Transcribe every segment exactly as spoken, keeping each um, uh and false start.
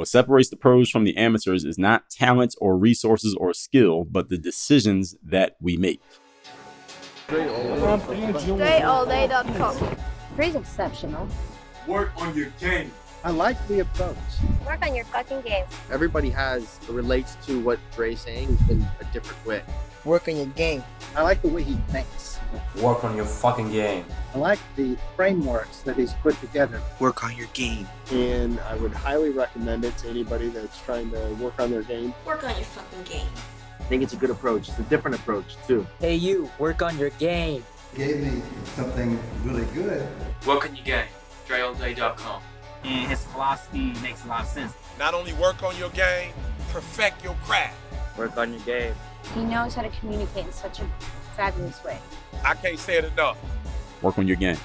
What separates the pros from the amateurs is not talent or resources or skill, but the decisions that we make. Dre All Day dot com. Dre's exceptional. Work on your game. I like the approach. Work on your fucking game. Everybody has relates to what Dre's saying in a different way. Work on your game. I like the way he thinks. Work on your fucking game. I like the frameworks that he's put together. Work on your game. And I would highly recommend it to anybody that's trying to work on their game. Work on your fucking game. I think it's a good approach. It's a different approach, too. Hey, you, work on your game. Gave me something really good. Work on your game. Dre All Day dot com. And his philosophy makes a lot of sense. Not only work on your game, perfect your craft. Work on your game. He knows how to communicate in such a fabulous way. I can't say it enough. Work on your game.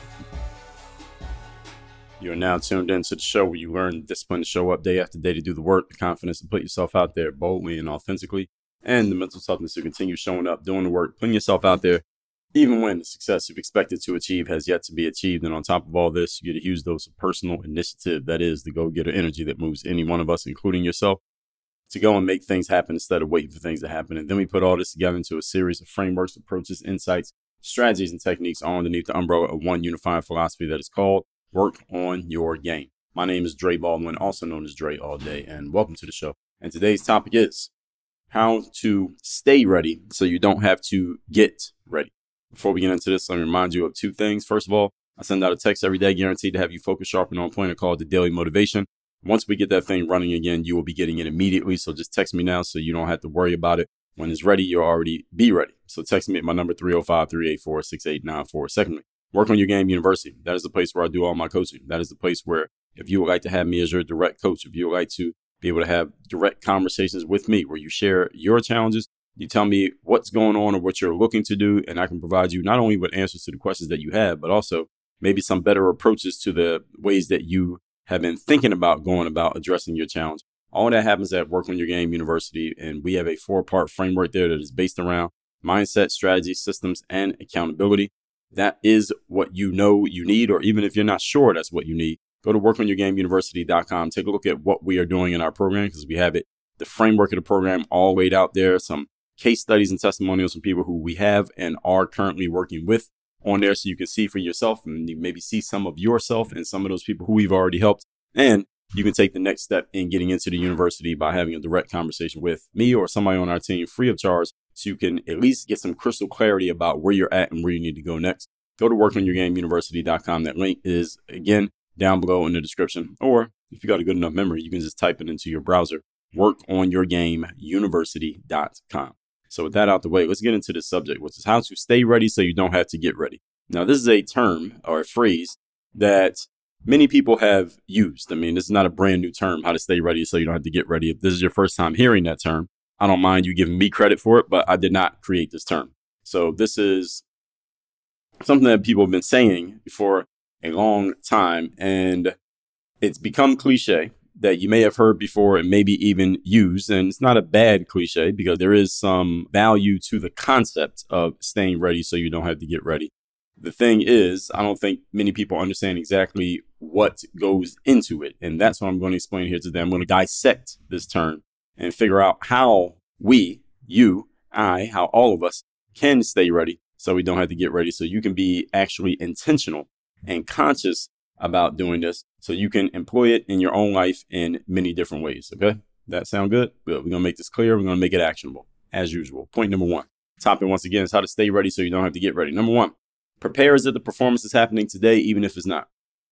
You are now tuned into the show where you learn the discipline to show up day after day to do the work, the confidence to put yourself out there boldly and authentically, and the mental toughness to continue showing up, doing the work, putting yourself out there, even when the success you've expected to achieve has yet to be achieved. And on top of all this, you get a huge dose of personal initiative. That is the go-getter energy that moves any one of us, including yourself, to go and make things happen instead of waiting for things to happen. And then we put all this together into a series of frameworks, approaches, insights, strategies, and techniques all underneath the umbrella of one unifying philosophy that is called Work on Your Game. My name is Dre Baldwin, also known as Dre All Day, and welcome to the show. And today's topic is how to stay ready so you don't have to get ready. Before we get into this, let me remind you of two things. First of all, I send out a text every day guaranteed to have you focus, sharp, and on point, called the Daily Motivation. Once we get that thing running again, you will be getting it immediately. So just text me now so you don't have to worry about it. When it's ready, you'll already be ready. So text me at my number three oh five, three eight four, six eight nine four. Secondly, Work on Your Game University. That is the place where I do all my coaching. That is the place where if you would like to have me as your direct coach, if you would like to be able to have direct conversations with me where you share your challenges, you tell me what's going on or what you're looking to do, and I can provide you not only with answers to the questions that you have, but also maybe some better approaches to the ways that you have been thinking about going about addressing your challenge. All that happens at Work on Your Game University, and we have a four-part framework there that is based around mindset, strategy, systems, and accountability. That is what you know you need, or even if you're not sure that's what you need, go to work on your game university dot com. Take a look at what we are doing in our program because we have it, the framework of the program all laid out there, some case studies and testimonials from people who we have and are currently working with on there so you can see for yourself and maybe see some of yourself and some of those people who we've already helped. And you can take the next step in getting into the university by having a direct conversation with me or somebody on our team free of charge so you can at least get some crystal clarity about where you're at and where you need to go next. Go to work on your game university dot com. That link is, again, down below in the description. Or if you got a good enough memory, you can just type it into your browser, work on your game university dot com. So with that out the way, let's get into this subject, which is how to stay ready so you don't have to get ready. Now, this is a term or a phrase that many people have used. I mean, this is not a brand new term, how to stay ready so you don't have to get ready. If this is your first time hearing that term, I don't mind you giving me credit for it, but I did not create this term. So this is something that people have been saying for a long time, and it's become cliche that you may have heard before and maybe even used. And it's not a bad cliche because there is some value to the concept of staying ready so you don't have to get ready. The thing is, I don't think many people understand exactly what goes into it. And that's what I'm going to explain here today. I'm going to dissect this term and figure out how we, you, I, how all of us can stay ready so we don't have to get ready. So you can be actually intentional and conscious about doing this so you can employ it in your own life in many different ways. Okay. That sound good? Good. We're going to make this clear. We're going to make it actionable as usual. Point number one. Topic once again is how to stay ready so you don't have to get ready. Number one, prepare as if the performance is happening today, even if it's not.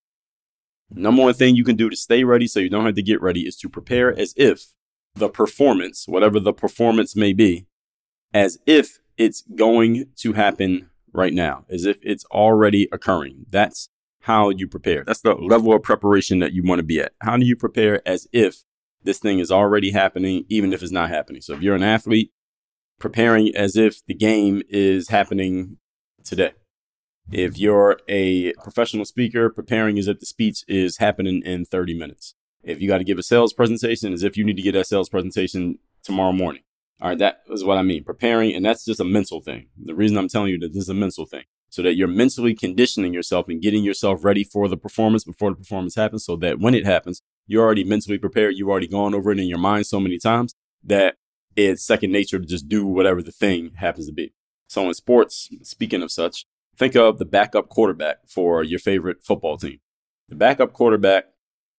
Number one thing you can do to stay ready so you don't have to get ready is to prepare as if the performance, whatever the performance may be, as if it's going to happen right now, as if it's already occurring. That's how you prepare. That's the level of preparation that you want to be at. How do you prepare as if this thing is already happening, even if it's not happening? So if you're an athlete, preparing as if the game is happening today. If you're a professional speaker, preparing as if the speech is happening in thirty minutes. If you got to give a sales presentation, as if you need to get that sales presentation tomorrow morning. All right, that is what I mean. Preparing, and that's just a mental thing. The reason I'm telling you that this is a mental thing. so that you're mentally conditioning yourself and getting yourself ready for the performance before the performance happens, so that when it happens, you're already mentally prepared. You've already gone over it in your mind so many times that it's second nature to just do whatever the thing happens to be. So in sports, speaking of such, think of the backup quarterback for your favorite football team. The backup quarterback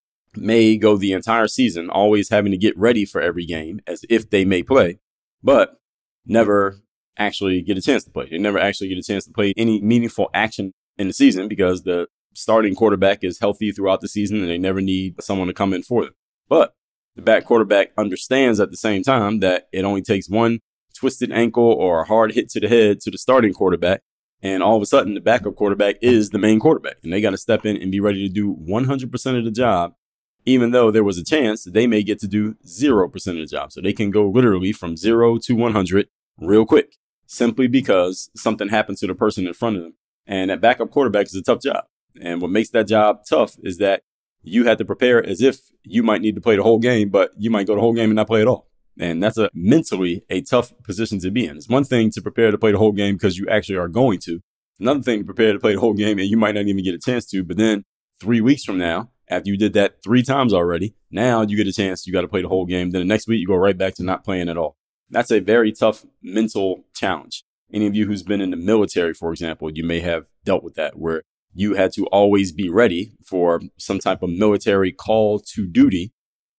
may go the entire season always having to get ready for every game as if they may play, but never actually get a chance to play. They never actually get a chance to play any meaningful action in the season because the starting quarterback is healthy throughout the season and they never need someone to come in for them. But the back quarterback understands at the same time that it only takes one twisted ankle or a hard hit to the head to the starting quarterback, and all of a sudden the backup quarterback is the main quarterback, and they got to step in and be ready to do one hundred percent of the job, even though there was a chance that they may get to do zero percent of the job. So they can go literally from zero to one hundred real quick, simply because something happened to the person in front of them. And that backup quarterback is a tough job. And what makes that job tough is that you had to prepare as if you might need to play the whole game, but you might go the whole game and not play at all. And that's a mentally a tough position to be in. It's one thing to prepare to play the whole game because you actually are going to. Another thing to prepare to play the whole game and you might not even get a chance to. But then three weeks from now, after you did that three times already, now you get a chance. You got to play the whole game. Then the next week you go right back to not playing at all. That's a very tough mental challenge. Any of you who's been in the military, for example, you may have dealt with that, where you had to always be ready for some type of military call to duty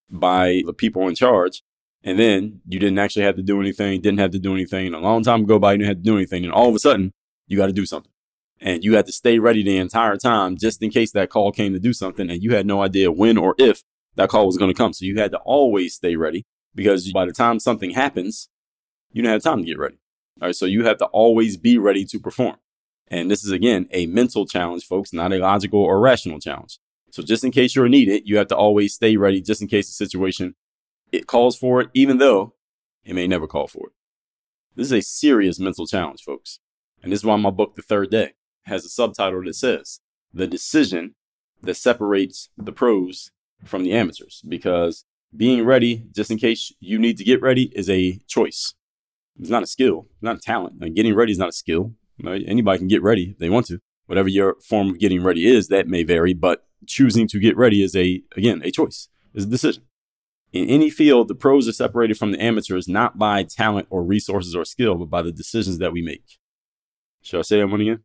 by the people in charge. And then you didn't actually have to do anything, didn't have to do anything. And a long time go by, you didn't have to do anything. And all of a sudden, you got to do something. And you had to stay ready the entire time just in case that call came to do something. And you had no idea when or if that call was going to come. So you had to always stay ready, because by the time something happens, you don't have time to get ready. All right. So you have to always be ready to perform. And this is, again, a mental challenge, folks, not a logical or rational challenge. So just in case you're needed, you have to always stay ready just in case the situation, it calls for it, even though it may never call for it. This is a serious mental challenge, folks. And this is why my book, The Third Day, has a subtitle that says, The Decision That Separates the Pros from the Amateurs. Because being ready, just in case you need to get ready, is a choice. It's not a skill, it's not a talent. Like, getting ready is not a skill. Right? Anybody can get ready if they want to. Whatever your form of getting ready is, that may vary, but choosing to get ready is, a again, a choice. It's a decision. In any field, the pros are separated from the amateurs, not by talent or resources or skill, but by the decisions that we make. Shall I say that one again?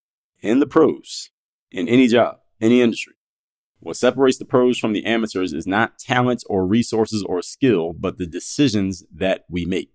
In the pros, in any job, any industry, what separates the pros from the amateurs is not talent or resources or skill, but the decisions that we make.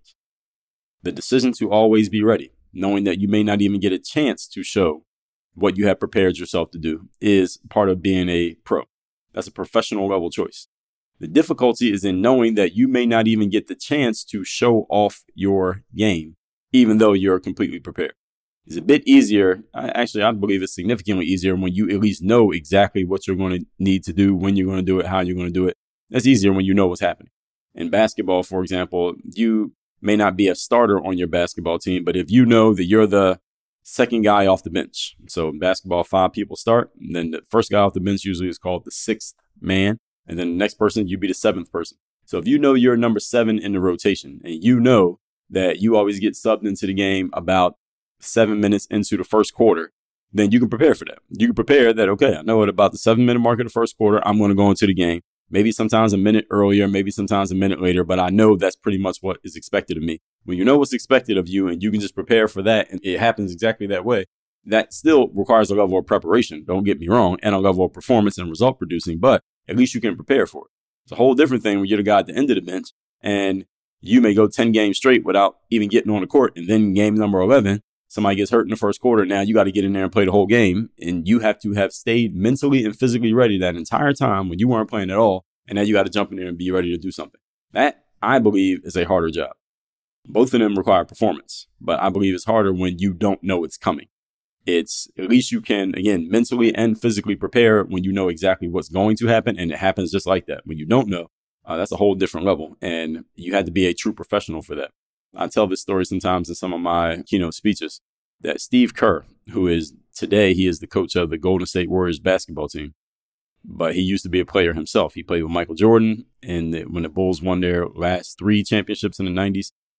The decision to always be ready, knowing that you may not even get a chance to show what you have prepared yourself to do, is part of being a pro. That's a professional level choice. The difficulty is in knowing that you may not even get the chance to show off your game, even though you're completely prepared. It's a bit easier. Actually, I believe it's significantly easier when you at least know exactly what you're going to need to do, when you're going to do it, how you're going to do it. That's easier when you know what's happening. In basketball, for example, you may not be a starter on your basketball team, but if you know that you're the second guy off the bench. So in basketball, five people start, and then the first guy off the bench usually is called the sixth man. And then the next person, you'd be the seventh person. So if you know you're number seven in the rotation, and you know that you always get subbed into the game about seven minutes into the first quarter, then you can prepare for that. You can prepare that, okay, I know at about the seven minute mark of the first quarter, I'm going to go into the game. Maybe sometimes a minute earlier, maybe sometimes a minute later, but I know that's pretty much what is expected of me. When you know what's expected of you and you can just prepare for that, and it happens exactly that way, that still requires a level of preparation, don't get me wrong, and a level of performance and result producing, but at least you can prepare for it. It's a whole different thing when you're the guy at the end of the bench and you may go ten games straight without even getting on the court. And then game number eleven, somebody gets hurt in the first quarter. Now you got to get in there and play the whole game. And you have to have stayed mentally and physically ready that entire time when you weren't playing at all. And now you got to jump in there and be ready to do something. That, I believe, is a harder job. Both of them require performance, but I believe it's harder when you don't know it's coming. It's at least you can, again, mentally and physically prepare when you know exactly what's going to happen. And it happens just like that. When you don't know, uh, that's a whole different level. And you had to be a true professional for that. I tell this story sometimes in some of my keynote speeches that Steve Kerr, who is today, he is the coach of the Golden State Warriors basketball team. But he used to be a player himself. He played with Michael Jordan. And when the Bulls won their last three championships in the nineties,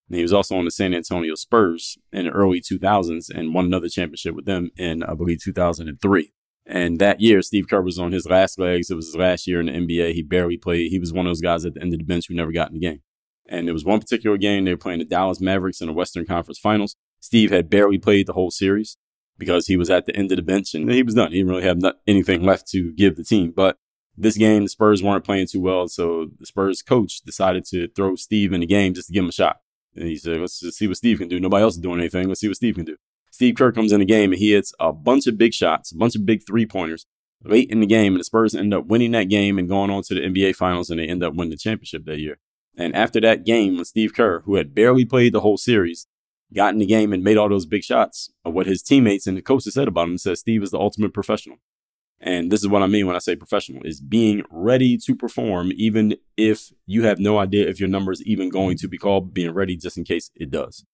And he was also on the San Antonio Spurs in the early two thousands and won another championship with them in, I believe, two thousand three. And that year, Steve Kerr was on his last legs. It was his last year in the N B A. He barely played. He was one of those guys at the end of the bench who never got in the game. And there was one particular game, they were playing the Dallas Mavericks in the Western Conference Finals. Steve had barely played the whole series because he was at the end of the bench and he was done. He didn't really have not, anything left to give the team. But this game, the Spurs weren't playing too well. So the Spurs coach decided to throw Steve in the game just to give him a shot. And he said, let's just see what Steve can do. Nobody else is doing anything. Let's see what Steve can do. Steve Kerr comes in the game and he hits a bunch of big shots, a bunch of big three-pointers late in the game. And the Spurs end up winning that game and going on to the N B A Finals, and they end up winning the championship that year. And after that game, when Steve Kerr, who had barely played the whole series, got in the game and made all those big shots, what his teammates and the coaches said about him said Steve is the ultimate professional. And this is what I mean when I say professional, is being ready to perform, even if you have no idea if your number is even going to be called, being ready just in case it does.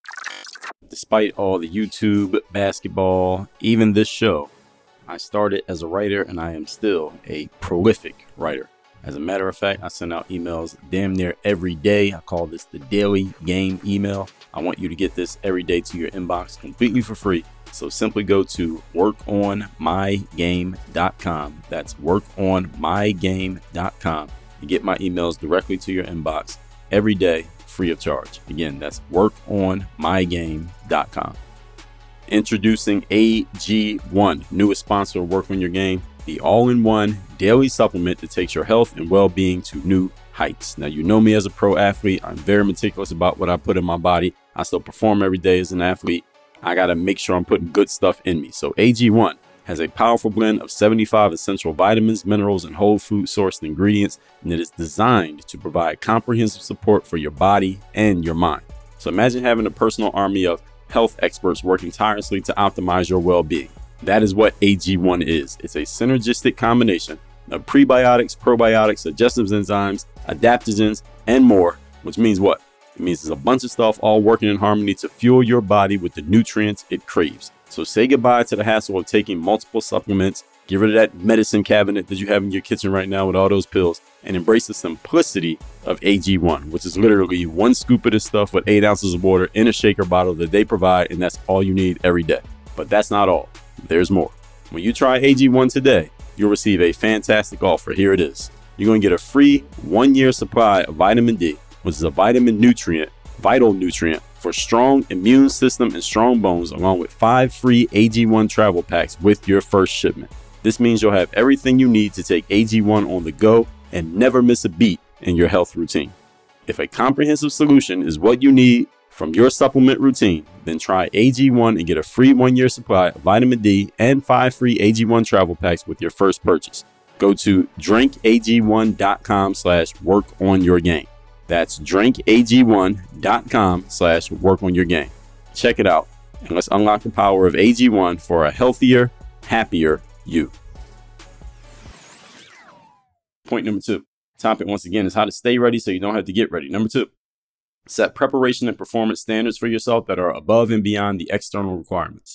Despite all the YouTube, basketball, even this show, I started as a writer and I am still a prolific writer. As a matter of fact, I send out emails damn near every day. I call this the daily game email. I want you to get this every day to your inbox completely for free. So simply go to work on my game dot com. That's work on my game dot com to get my emails directly to your inbox every day, free of charge. Again, that's work on my game dot com. Introducing A G one, newest sponsor of Work on Your Game, the all-in-one daily supplement that takes your health and well-being to new heights. Now, you know me as a pro athlete. I'm very meticulous about what I put in my body. I still perform every day as an athlete. I got to make sure I'm putting good stuff in me. So A G one has a powerful blend of seventy-five essential vitamins, minerals, and whole food sourced ingredients, and it is designed to provide comprehensive support for your body and your mind. So imagine having a personal army of health experts working tirelessly to optimize your well-being. That is what A G one is. It's a synergistic combination of prebiotics, probiotics, digestive enzymes, adaptogens, and more, which means what? It means there's a bunch of stuff all working in harmony to fuel your body with the nutrients it craves. So say goodbye to the hassle of taking multiple supplements, get rid of that medicine cabinet that you have in your kitchen right now with all those pills, and embrace the simplicity of A G one, which is literally one scoop of this stuff with eight ounces of water in a shaker bottle that they provide, and that's all you need every day. But that's not all. There's more. When you try A G one today, you'll receive a fantastic offer. Here it is. You're going to get a free one-year supply of vitamin D, which is a vitamin nutrient, vital nutrient for strong immune system and strong bones, along with five free A G one travel packs with your first shipment. This means you'll have everything you need to take A G one on the go and never miss a beat in your health routine. If a comprehensive solution is what you need from your supplement routine, then try A G one and get a free one-year supply of vitamin D and five free A G one travel packs with your first purchase. Go to drink A G one dot com slash work on your game. That's drink A G one dot com slash work on your game. Check it out and let's unlock the power of A G one for a healthier, happier you. Point number two. Topic once again is how to stay ready so you don't have to get ready. Number two, set preparation and performance standards for yourself that are above and beyond the external requirements.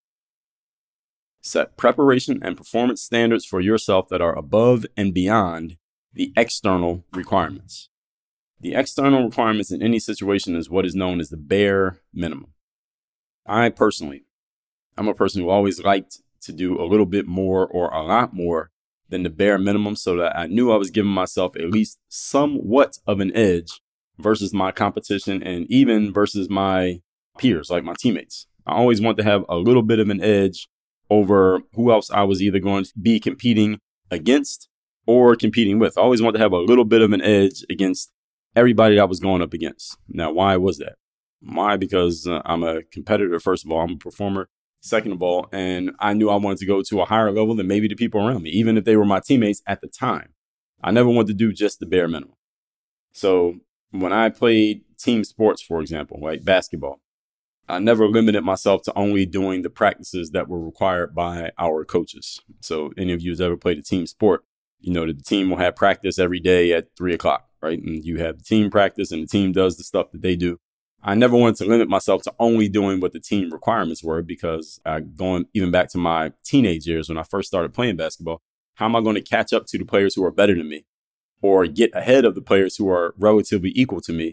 Set preparation and performance standards for yourself that are above and beyond the external requirements. The external requirements in any situation is what is known as the bare minimum. I personally, I'm a person who always liked to do a little bit more or a lot more than the bare minimum, so that I knew I was giving myself at least somewhat of an edge versus my competition and even versus my peers, like my teammates. I always want to have a little bit of an edge over who else I was either going to be competing against or competing with. I always want to have a little bit of an edge against everybody I was going up against. Now, why was that? Why? Because uh, I'm a competitor, first of all. I'm a performer, second of all, and I knew I wanted to go to a higher level than maybe the people around me, even if they were my teammates at the time. I never wanted to do just the bare minimum. So when I played team sports, for example, like basketball, I never limited myself to only doing the practices that were required by our coaches. So any of you who's ever played a team sport, you know that the team will have practice every day at three o'clock, right? And you have the team practice and the team does the stuff that they do. I never wanted to limit myself to only doing what the team requirements were, because uh, going even back to my teenage years when I first started playing basketball, how am I going to catch up to the players who are better than me or get ahead of the players who are relatively equal to me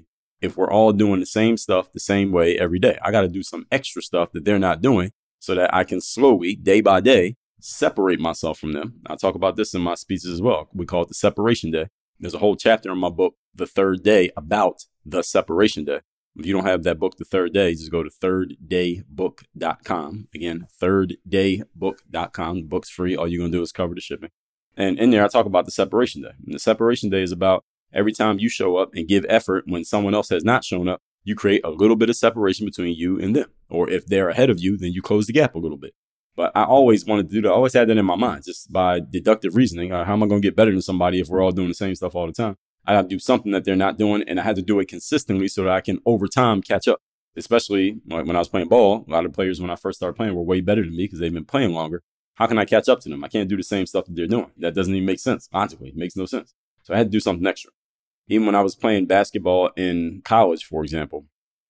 if we're all doing the same stuff the same way every day. I got to do some extra stuff that they're not doing so that I can slowly, day by day, separate myself from them. I talk about this in my speeches as well. We call it the separation day. There's a whole chapter in my book, The Third Day, about the separation day. If you don't have that book, The Third Day, just go to third day book dot com. Again, third day book dot com. The book's free. All you're going to do is cover the shipping. And in there, I talk about the separation day. And the separation day is about every time you show up and give effort when someone else has not shown up, you create a little bit of separation between you and them. Or if they're ahead of you, then you close the gap a little bit. But I always wanted to do that. I always had that in my mind, just by deductive reasoning. Uh, how am I going to get better than somebody if we're all doing the same stuff all the time? I got to do something that they're not doing, and I had to do it consistently so that I can, over time, catch up. Especially like when I was playing ball, a lot of players when I first started playing were way better than me because they've been playing longer. How can I catch up to them? I can't do the same stuff that they're doing. That doesn't even make sense. Logically, it makes no sense. So I had to do something extra. Even when I was playing basketball in college, for example,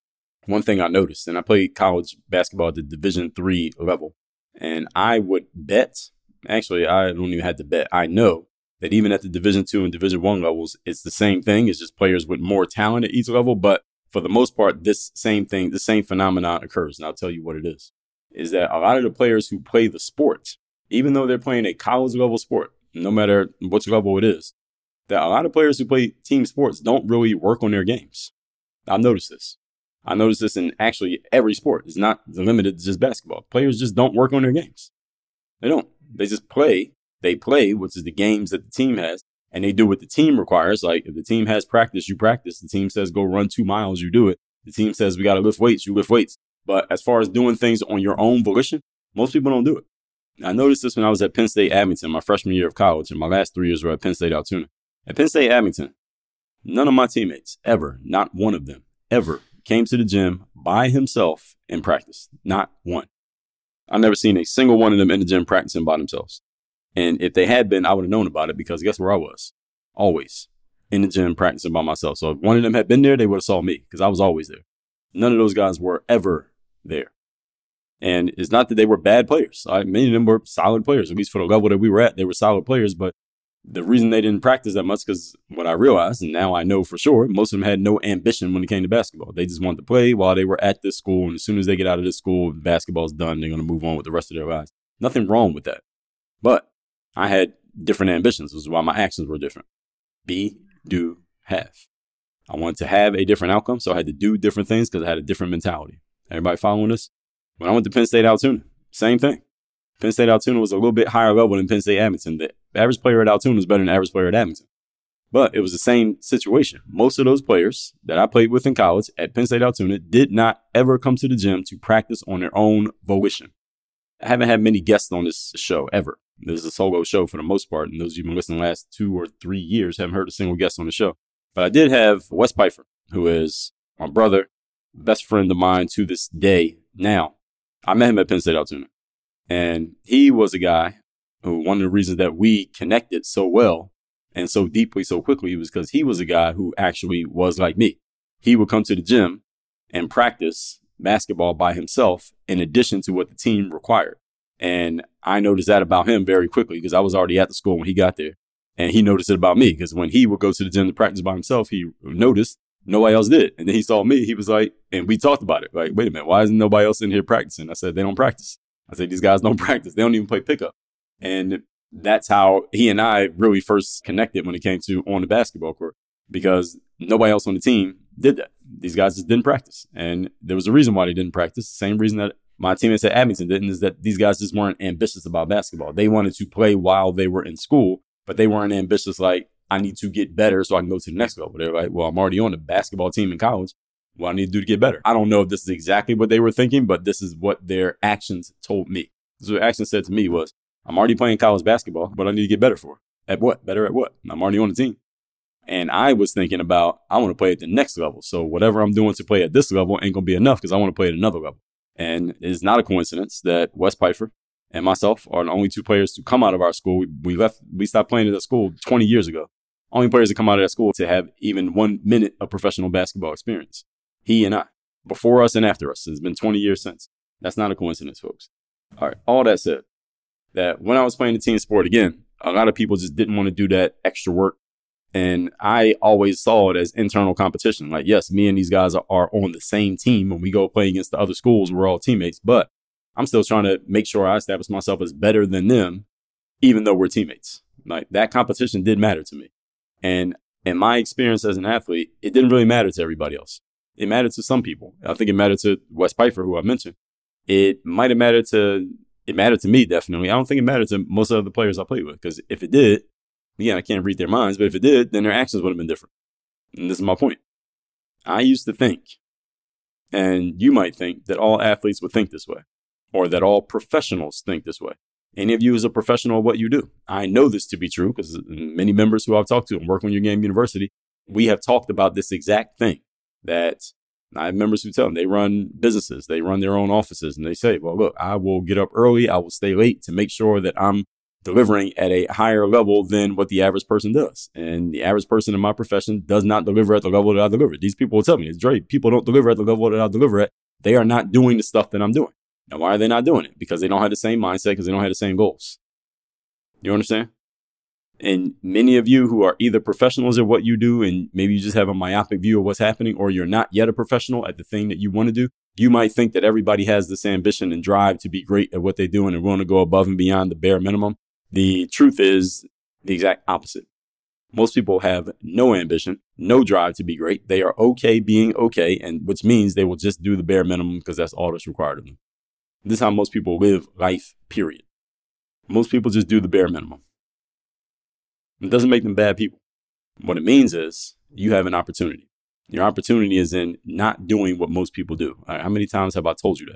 one thing I noticed, and I played college basketball at the Division three level, and I would bet, actually, I don't even have to bet. I know that even at the Division two and Division one levels, it's the same thing. It's just players with more talent at each level. But for the most part, this same thing, the same phenomenon occurs. And I'll tell you what it is, is that a lot of the players who play the sport, even though they're playing a college level sport, no matter which level it is, that a lot of players who play team sports don't really work on their games. I've noticed this. I noticed this in actually every sport. It's not limited to just basketball. Players just don't work on their games. They don't. They just play. They play, which is the games that the team has, and they do what the team requires. Like if the team has practice, you practice. The team says go run two miles, you do it. The team says we got to lift weights, you lift weights. But as far as doing things on your own volition, most people don't do it. I noticed this when I was at Penn State Abington, my freshman year of college, and my last three years were at Penn State Altoona. At Penn State Abington, none of my teammates ever, not one of them, ever came to the gym by himself and practiced. Not one. I've never seen a single one of them in the gym practicing by themselves. And if they had been, I would have known about it because guess where I was? Always in the gym practicing by myself. So if one of them had been there, they would have saw me because I was always there. None of those guys were ever there. And it's not that they were bad players. I, many of them were solid players, at least for the level that we were at. They were solid players, but the reason they didn't practice that much because what I realized, and now I know for sure, most of them had no ambition when it came to basketball. They just wanted to play while they were at this school. And as soon as they get out of this school, basketball's done. They're going to move on with the rest of their lives. Nothing wrong with that. But I had different ambitions, which is why my actions were different. Be, do, have. I wanted to have a different outcome, so I had to do different things because I had a different mentality. Everybody following this? When I went to Penn State Altoona, same thing. Penn State Altoona was a little bit higher level than Penn State Abington. The average player at Altoona was better than the average player at Abington. But it was the same situation. Most of those players that I played with in college at Penn State Altoona did not ever come to the gym to practice on their own volition. I haven't had many guests on this show ever. This is a solo show for the most part. And those of you who've been listening the last two or three years haven't heard a single guest on the show. But I did have Wes Pfeiffer, who is my brother, best friend of mine to this day now. I met him at Penn State Altoona. And he was a guy who, one of the reasons that we connected so well and so deeply so quickly was because he was a guy who actually was like me. He would come to the gym and practice basketball by himself in addition to what the team required. And I noticed that about him very quickly because I was already at the school when he got there. And he noticed it about me because when he would go to the gym to practice by himself, he noticed nobody else did. And then he saw me. He was like, and we talked about it. Like, wait a minute, why isn't nobody else in here practicing? I said, they don't practice. I said, these guys don't practice. They don't even play pickup. And that's how he and I really first connected when it came to on the basketball court because nobody else on the team did that. These guys just didn't practice. And there was a reason why they didn't practice. The same reason that my teammates at Abington didn't is that these guys just weren't ambitious about basketball. They wanted to play while they were in school, but they weren't ambitious like, I need to get better so I can go to the next level. They're like, well, I'm already on the basketball team in college. What I need to do to get better. I don't know if this is exactly what they were thinking, but this is what their actions told me. This is what actions said to me was, I'm already playing college basketball, but I need to get better for. At what? Better at what? I'm already on the team. And I was thinking about, I want to play at the next level. So whatever I'm doing to play at this level ain't going to be enough because I want to play at another level. And it's not a coincidence that Wes Pfeiffer and myself are the only two players to come out of our school. We, we left, we stopped playing at that school twenty years ago. Only players to come out of that school to have even one minute of professional basketball experience. He and I, before us and after us. It's been twenty years since. That's not a coincidence, folks. All right. All that said, that when I was playing the team sport again, a lot of people just didn't want to do that extra work. And I always saw it as internal competition. Like, yes, me and these guys are, are on the same team. When we go play against the other schools, we're all teammates. But I'm still trying to make sure I establish myself as better than them, even though we're teammates. Like, that competition did matter to me. And in my experience as an athlete, it didn't really matter to everybody else. It mattered to some people. I think it mattered to Wes Pfeiffer, who I mentioned. It might have mattered to, it mattered to me, definitely. I don't think it mattered to most of the players I played with, because if it did, again, I can't read their minds, but if it did, then their actions would have been different. And this is my point. I used to think, and you might think, that all athletes would think this way, or that all professionals think this way. Any of you is a professional at what you do. I know this to be true because many members who I've talked to and work on Your Game University, we have talked about this exact thing, that I have members who tell them they run businesses, they run their own offices, and they say, well, look, I will get up early, I will stay late to make sure that I'm delivering at a higher level than what the average person does. And the average person in my profession does not deliver at the level that I deliver. These people will tell me, it's Dre, people don't deliver at the level that I deliver at. They are not doing the stuff that I'm doing. Now, why are they not doing it? Because they don't have the same mindset, because they don't have the same goals. You understand? And many of you who are either professionals at what you do, and maybe you just have a myopic view of what's happening, or you're not yet a professional at the thing that you want to do, you might think that everybody has this ambition and drive to be great at what they do and are willing to go above and beyond the bare minimum. The truth is the exact opposite. Most people have no ambition, no drive to be great. They are okay being okay, and which means they will just do the bare minimum because that's all that's required of them. This is how most people live life, period. Most people just do the bare minimum. It doesn't make them bad people. What it means is you have an opportunity. Your opportunity is in not doing what most people do. All right, how many times have I told you that?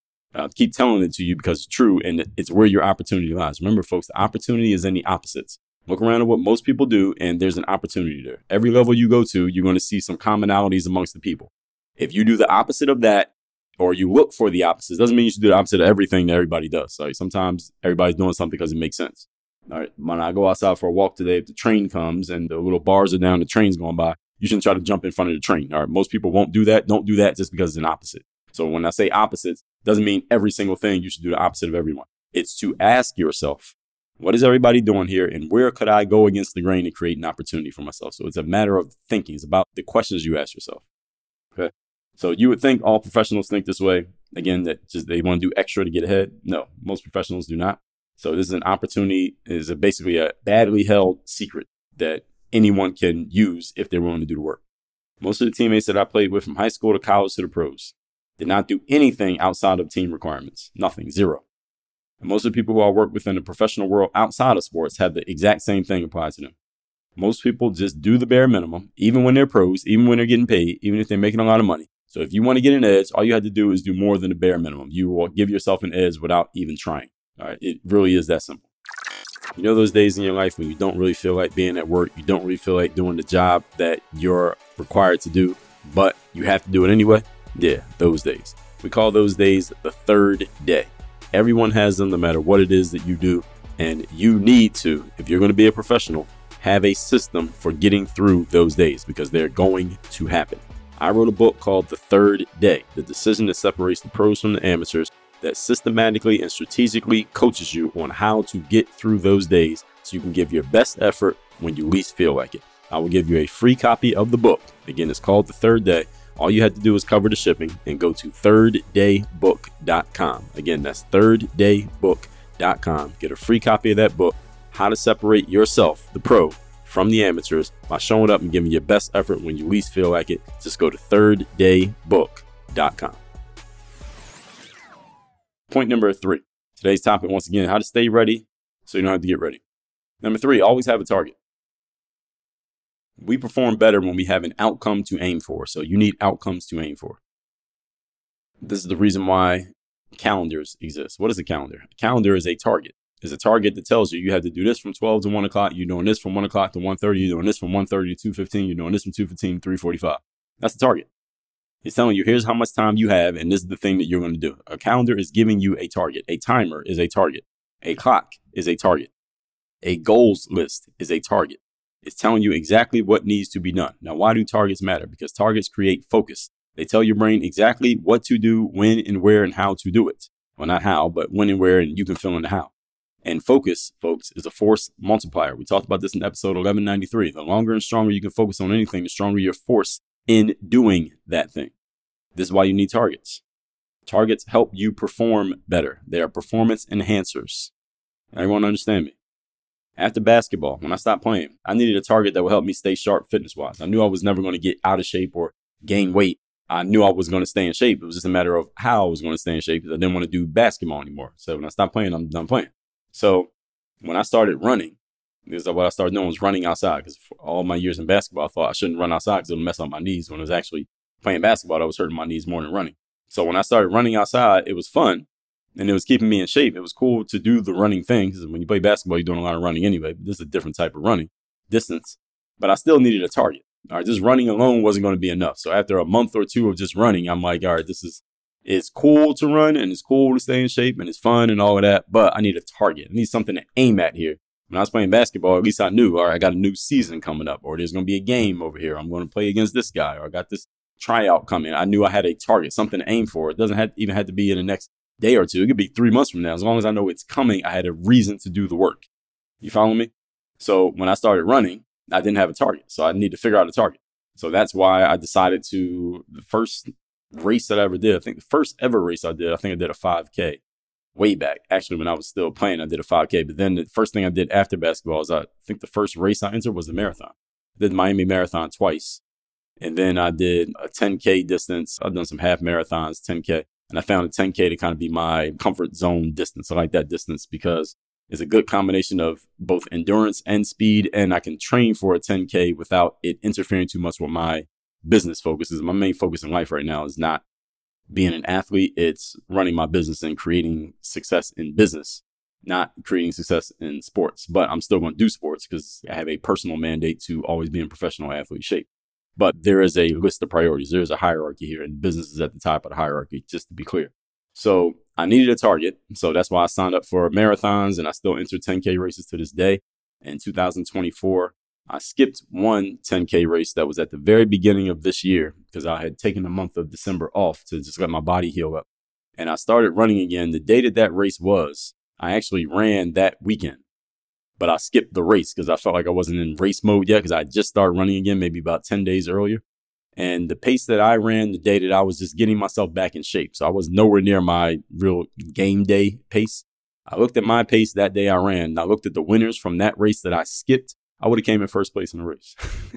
I keep telling it to you because it's true, and it's where your opportunity lies. Remember, folks, the opportunity is in the opposites. Look around at what most people do, and there's an opportunity there. Every level you go to, you're going to see some commonalities amongst the people. If you do the opposite of that, or you look for the opposites, doesn't mean you should do the opposite of everything that everybody does. Like, sometimes everybody's doing something because it makes sense. All right, when I go outside for a walk today, if the train comes and the little bars are down, the train's going by, you shouldn't try to jump in front of the train. All right, most people won't do that. Don't do that just because it's an opposite. So when I say opposites, doesn't mean every single thing you should do the opposite of everyone. It's to ask yourself, what is everybody doing here, and where could I go against the grain and create an opportunity for myself? So it's a matter of thinking. It's about the questions you ask yourself. Okay. So you would think all professionals think this way. Again, that just they want to do extra to get ahead. No, most professionals do not. So this is an opportunity, is a basically a badly held secret that anyone can use if they're willing to do the work. Most of the teammates that I played with from high school to college to the pros did not do anything outside of team requirements. Nothing, zero. And most of the people who I work with in the professional world outside of sports have the exact same thing applied to them. Most people just do the bare minimum, even when they're pros, even when they're getting paid, even if they're making a lot of money. So if you want to get an edge, all you have to do is do more than the bare minimum. You will give yourself an edge without even trying. All right, it really is that simple. You know those days in your life when you don't really feel like being at work, you don't really feel like doing the job that you're required to do, but you have to do it anyway? Yeah, those days. We call those days the third day. Everyone has them no matter what it is that you do, and you need to, if you're going to be a professional, have a system for getting through those days because they're going to happen. I wrote a book called The Third Day, The Decision That Separates the Pros from the Amateurs, that systematically and strategically coaches you on how to get through those days so you can give your best effort when you least feel like it. I will give you a free copy of the book. Again, it's called The Third Day. All you have to do is cover the shipping and go to third day book dot com. Again, that's third day book dot com. Get a free copy of that book, How to Separate Yourself, the Pro, from the Amateurs, by showing up and giving your best effort when you least feel like it. Just go to third day book dot com. Point number three. Today's topic, once again, how to stay ready so you don't have to get ready. Number three, always have a target. We perform better when we have an outcome to aim for. So you need outcomes to aim for. This is the reason why calendars exist. What is a calendar? A calendar is a target. It's a target that tells you you have to do this from twelve to one o'clock. You're doing this from one o'clock to one thirty. You're doing this from one thirty to two fifteen. You're doing this from two fifteen to three forty-five. That's the target. It's telling you, here's how much time you have, and this is the thing that you're going to do. A calendar is giving you a target. A timer is a target. A clock is a target. A goals list is a target. It's telling you exactly what needs to be done. Now, why do targets matter? Because targets create focus. They tell your brain exactly what to do, when and where and how to do it. Well, not how, but when and where, and you can fill in the how. And focus, folks, is a force multiplier. We talked about this in episode eleven ninety-three. The longer and stronger you can focus on anything, the stronger your force in doing that thing. This is why you need targets. Targets help you perform better. They are performance enhancers. Everyone understand me? After basketball, when I stopped playing, I needed a target that would help me stay sharp fitness-wise. I knew I was never going to get out of shape or gain weight. I knew I was going to stay in shape. It was just a matter of how I was going to stay in shape because I didn't want to do basketball anymore. So when I stopped playing, I'm done playing. So when I started running, because what I started doing was running outside, because for all my years in basketball, I thought I shouldn't run outside because it'll mess up my knees. When I was actually playing basketball, I was hurting my knees more than running. So when I started running outside, it was fun and it was keeping me in shape. It was cool to do the running thing because when you play basketball, you're doing a lot of running anyway. But this is a different type of running distance. But I still needed a target. All right, just running alone wasn't going to be enough. So after a month or two of just running, I'm like, all right, this is it's cool to run and it's cool to stay in shape and it's fun and all of that. But I need a target. I need something to aim at here. When I was playing basketball, at least I knew, all right, I got a new season coming up, or there's going to be a game over here. I'm going to play against this guy, or I got this tryout coming. I knew I had a target, something to aim for. It doesn't have, even have to be in the next day or two. It could be three months from now. As long as I know it's coming, I had a reason to do the work. You follow me? So when I started running, I didn't have a target. So I need to figure out a target. So that's why I decided to, the first race that I ever did, I think the first ever race I did, I think I did a five K way back. Actually, when I was still playing, I did a five K. But then the first thing I did after basketball is I think the first race I entered was the marathon. I did the Miami Marathon twice. And then I did a ten K distance. I've done some half marathons, ten K. And I found a ten K to kind of be my comfort zone distance. I like that distance because it's a good combination of both endurance and speed. And I can train for a ten K without it interfering too much with my business focuses. My main focus in life right now is not being an athlete. It's running my business and creating success in business, not creating success in sports. But I'm still going to do sports because I have a personal mandate to always be in professional athlete shape. But there is a list of priorities. There's a hierarchy here, and business is at the top of the hierarchy, just to be clear. So I needed a target. So that's why I signed up for marathons, and I still enter ten K races to this day. In two thousand twenty-four, I skipped one ten K race that was at the very beginning of this year because I had taken the month of December off to just let my body heal up. And I started running again. The day that that race was, I actually ran that weekend. But I skipped the race because I felt like I wasn't in race mode yet because I just started running again maybe about ten days earlier. And the pace that I ran the day that I was just getting myself back in shape. So I was nowhere near my real game day pace. I looked at my pace that day I ran. And I looked at the winners from that race that I skipped. I would have came in first place in the race.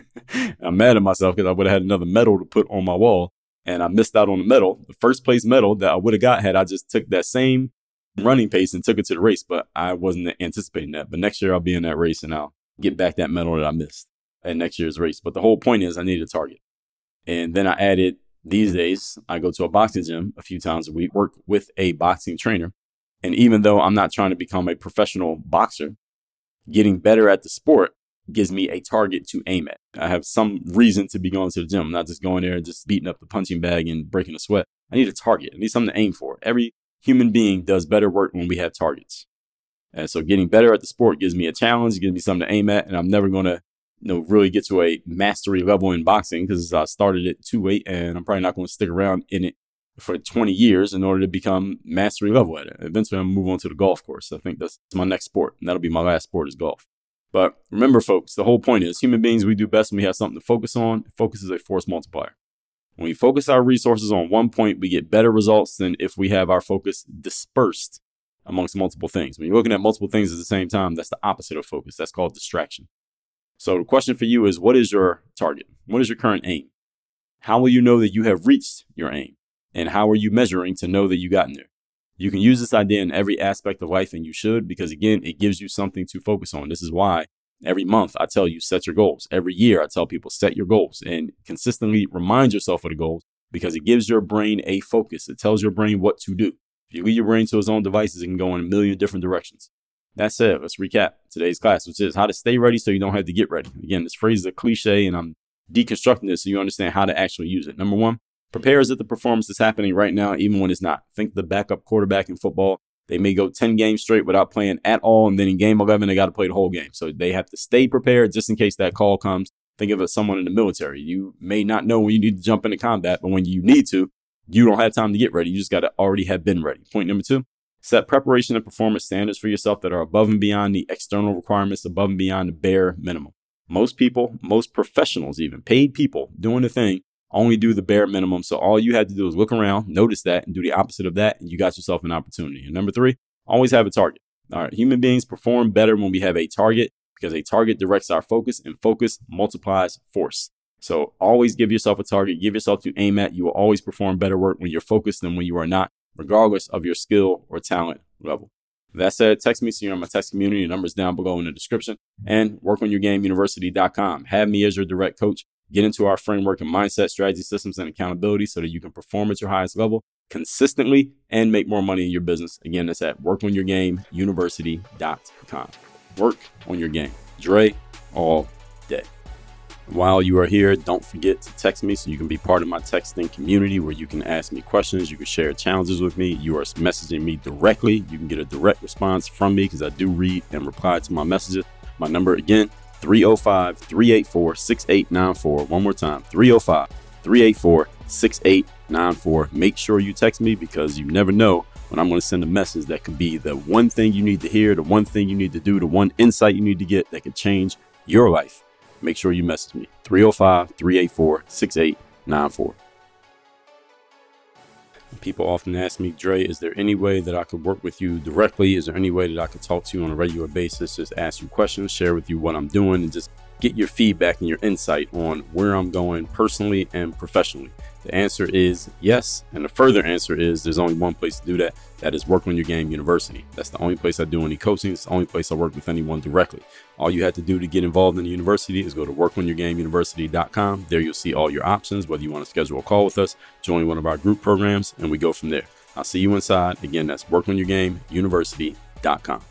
I'm mad at myself because I would have had another medal to put on my wall. And I missed out on the medal, the first place medal that I would have got had I just took that same running pace and took it to the race, but I wasn't anticipating that. But next year I'll be in that race and I'll get back that medal that I missed at next year's race. But the whole point is I needed a target. And then I added, these days, I go to a boxing gym a few times a week, work with a boxing trainer. And even though I'm not trying to become a professional boxer, getting better at the sport gives me a target to aim at. I have some reason to be going to the gym. I'm not just going there and just beating up the punching bag and breaking a sweat. I need a target. I need something to aim for. Every human being does better work when we have targets. And so getting better at the sport gives me a challenge, gives me something to aim at, and I'm never going to, you know, really get to a mastery level in boxing because I started it too late and I'm probably not going to stick around in it for twenty years in order to become mastery level at it. Eventually I'm going to move on to the golf course. I think that's my next sport, and that'll be my last sport is golf. But remember, folks, the whole point is human beings, we do best when we have something to focus on. Focus is a force multiplier. When we focus our resources on one point, we get better results than if we have our focus dispersed amongst multiple things. When you're looking at multiple things at the same time, that's the opposite of focus. That's called distraction. So the question for you is, what is your target? What is your current aim? How will you know that you have reached your aim? And how are you measuring to know that you gotten there? You can use this idea in every aspect of life, and you should, because again, it gives you something to focus on. This is why every month I tell you, set your goals. Every year I tell people, set your goals and consistently remind yourself of the goals because it gives your brain a focus. It tells your brain what to do. If you leave your brain to its own devices, it can go in a million different directions. That said, let's recap today's class, which is how to stay ready so you don't have to get ready. Again, this phrase is a cliche and I'm deconstructing this so you understand how to actually use it. Number one, prepare as if the performance is happening right now, even when it's not. Think the backup quarterback in football. They may go ten games straight without playing at all, and then in game eleven, they got to play the whole game. So they have to stay prepared just in case that call comes. Think of it as someone in the military. You may not know when you need to jump into combat, but when you need to, you don't have time to get ready. You just got to already have been ready. Point number two, Set preparation and performance standards for yourself that are above and beyond the external requirements, above and beyond the bare minimum. Most people, most professionals, even paid people doing the thing, only do the bare minimum. So all you had to do is look around, notice that, and do the opposite of that, and you got yourself an opportunity. And number three, always have a target. All right, human beings perform better when we have a target because a target directs our focus, and focus multiplies force. So always give yourself a target, give yourself to aim at. You will always perform better work when you're focused than when you are not, regardless of your skill or talent level. That said, text me so you're in my text community. Numbers down below in the description. And work on your game university dot com. Have me as your direct coach. Get into our framework and mindset, strategy, systems, and accountability so that you can perform at your highest level consistently and make more money in your business. Again, that's at work on your game university dot com. Work on your game. Dre all day. While you are here, don't forget to text me so you can be part of my texting community where you can ask me questions. You can share challenges with me. You are messaging me directly. You can get a direct response from me because I do read and reply to my messages. My number again, three oh five, three eight four, six eight nine four. One more time, three oh five, three eight four, six eight nine four. Make sure you text me because you never know when I'm going to send a message that could be the one thing you need to hear, the one thing you need to do, the one insight you need to get that could change your life. Make sure you message me, three oh five, three eight four, six eight nine four. People often ask me, Dre, is there any way that I could work with you directly? Is there any way that I could talk to you on a regular basis, just ask you questions, share with you what I'm doing, and just get your feedback and your insight on where I'm going personally and professionally? The answer is yes. And the further answer is there's only one place to do that. That is Work on Your Game University. That's the only place I do any coaching. It's the only place I work with anyone directly. All you have to do to get involved in the university is go to work on your game university dot com. There you'll see all your options, whether you want to schedule a call with us, join one of our group programs, and we go from there. I'll see you inside. Again, that's work on your game university dot com.